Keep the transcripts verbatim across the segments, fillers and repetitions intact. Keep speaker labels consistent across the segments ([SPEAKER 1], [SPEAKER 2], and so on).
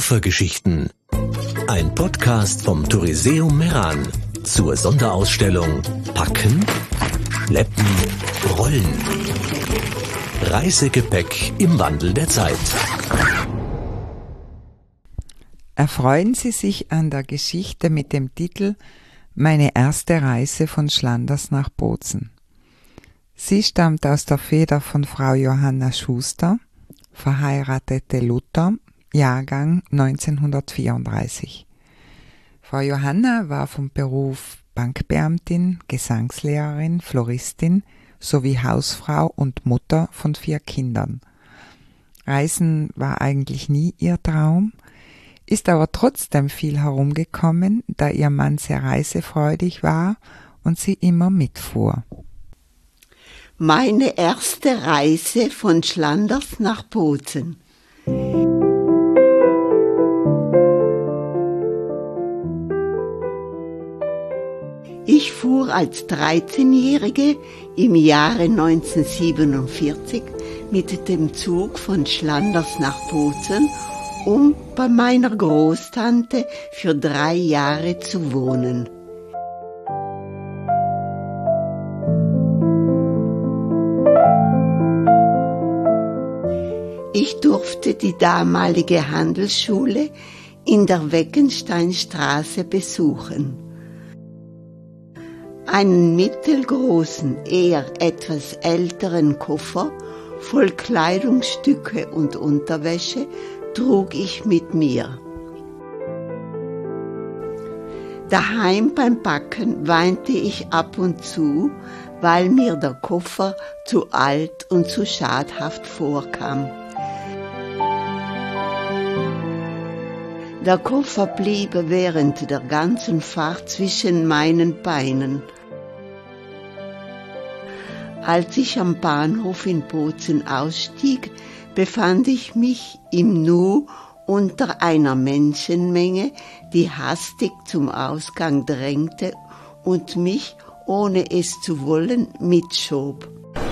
[SPEAKER 1] Koffergeschichten. Ein Podcast vom Touriseum Meran zur Sonderausstellung Packen, Schleppen, Rollen. Reisegepäck im Wandel der Zeit.
[SPEAKER 2] Erfreuen Sie sich an der Geschichte mit dem Titel Meine erste Reise von Schlanders nach Bozen. Sie stammt aus der Feder von Frau Johanna Schuster, verheiratete Luther, Jahrgang neunzehnhundertvierunddreißig. Frau Johanna war vom Beruf Bankbeamtin, Gesangslehrerin, Floristin sowie Hausfrau und Mutter von vier Kindern. Reisen war eigentlich nie ihr Traum, ist aber trotzdem viel herumgekommen, da ihr Mann sehr reisefreudig war und sie immer mitfuhr.
[SPEAKER 3] Meine erste Reise von Schlanders nach Bozen. Ich fuhr als dreizehnjährige im Jahre neunzehnhundertsiebenundvierzig mit dem Zug von Schlanders nach Bozen, um bei meiner Großtante für drei Jahre zu wohnen. Ich durfte die damalige Handelsschule in der Weckensteinstraße besuchen. Einen mittelgroßen, eher etwas älteren Koffer voll Kleidungsstücke und Unterwäsche trug ich mit mir. Daheim beim Packen weinte ich ab und zu, weil mir der Koffer zu alt und zu schadhaft vorkam. Der Koffer blieb während der ganzen Fahrt zwischen meinen Beinen. Als ich am Bahnhof in Bozen ausstieg, befand ich mich im Nu unter einer Menschenmenge, die hastig zum Ausgang drängte und mich, ohne es zu wollen, mitschob.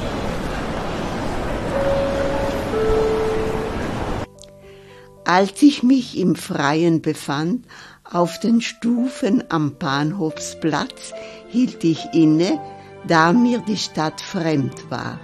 [SPEAKER 3] Als ich mich im Freien befand, auf den Stufen am Bahnhofsplatz, hielt ich inne, da mir die Stadt fremd war.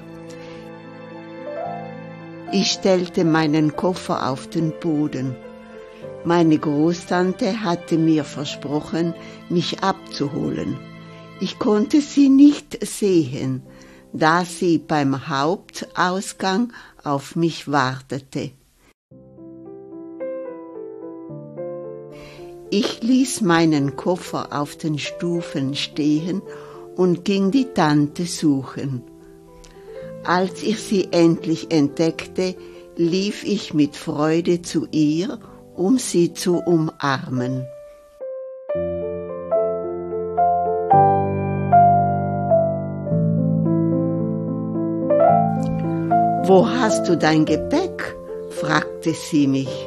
[SPEAKER 3] Ich stellte meinen Koffer auf den Boden. Meine Großtante hatte mir versprochen, mich abzuholen. Ich konnte sie nicht sehen, da sie beim Hauptausgang auf mich wartete. Ich ließ meinen Koffer auf den Stufen stehen und ging die Tante suchen. Als ich sie endlich entdeckte, lief ich mit Freude zu ihr, um sie zu umarmen. »Wo hast du dein Gepäck?« fragte sie mich.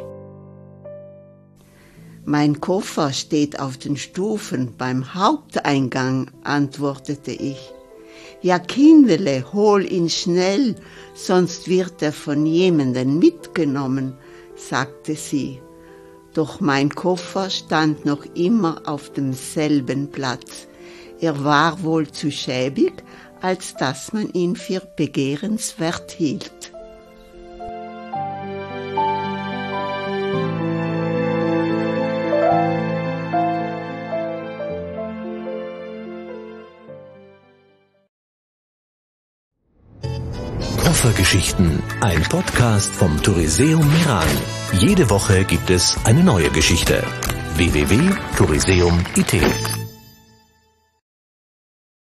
[SPEAKER 3] »Mein Koffer steht auf den Stufen beim Haupteingang«, antwortete ich. »Ja, Kindele, hol ihn schnell, sonst wird er von jemandem mitgenommen«, sagte sie. Doch mein Koffer stand noch immer auf demselben Platz. Er war wohl zu schäbig, als dass man ihn für begehrenswert hielt.
[SPEAKER 1] Koffergeschichten, ein Podcast vom Touriseum Meran. Jede Woche gibt es eine neue Geschichte. w w w punkt touriseum punkt i t